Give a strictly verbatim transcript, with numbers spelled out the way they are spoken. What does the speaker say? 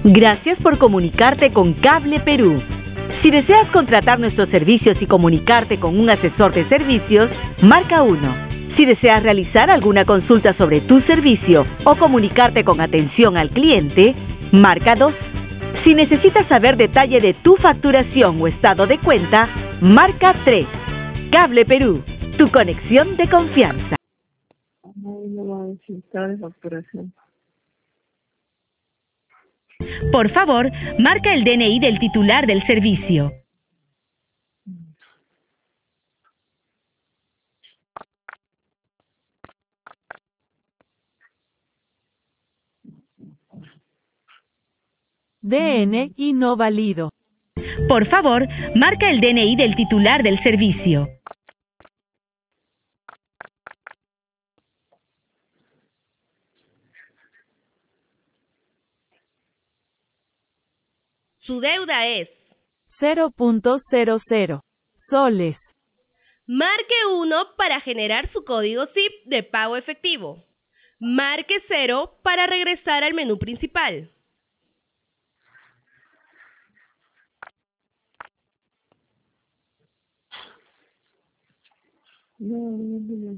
Gracias por comunicarte con Cable Perú. Si deseas contratar nuestros servicios y comunicarte con un asesor de servicios, marca uno. Si deseas realizar alguna consulta sobre tu servicio o comunicarte con atención al cliente, marca dos. Si necesitas saber detalle de tu facturación o estado de cuenta, marca tres. Cable Perú, tu conexión de confianza. Ay, no va a decir estado de facturación. Por favor, marca el D N I del titular del servicio. D N I no válido. Por favor, marca el D N I del titular del servicio. Su deuda es. cero punto cero cero soles. Marque uno para generar su código S I P de pago efectivo. Marque cero para regresar al menú principal. No, no, no.